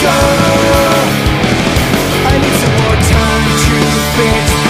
go. I need some more time to fix